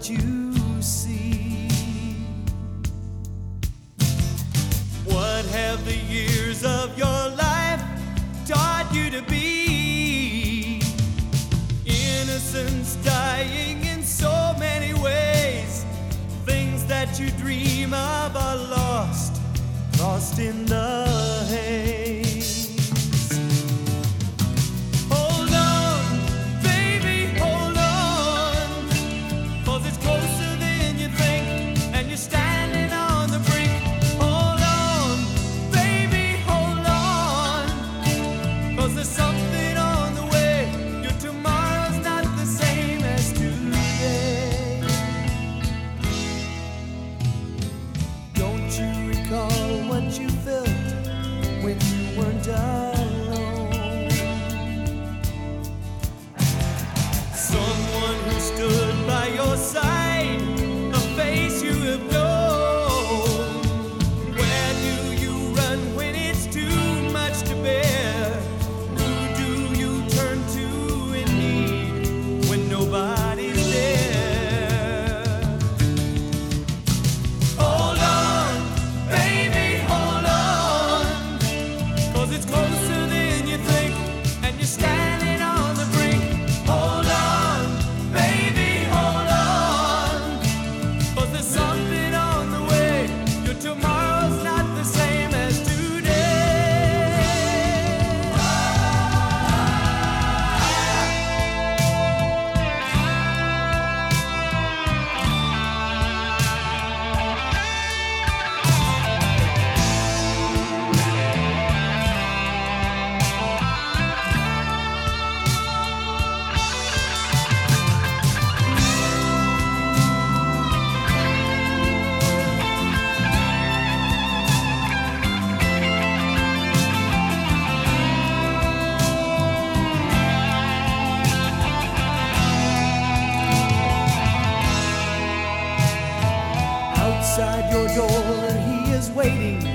what you see. What have the years of your life taught you to be? Innocence dying in so many ways. Things that you dream of are lost in the haze. Hold on, baby, hold on, 'cause it's closer than you think, and you're standing on the brink. Hold on, baby, hold on, 'cause there's something on the way. Your tomorrow's not the same as today. Don't you recall what you felt when you weren't alone? Someone who stood by your side, a face you have known. Where do you run when it's too much to bear? Who do you turn to in need when nobody's there? Hold on, baby, hold on, 'cause it's closer than you think, and you're standing on the brink. Hold on, baby, hold on, 'cause there's something on the way. Your tomorrow's not the same as today. Outside your door, he is waiting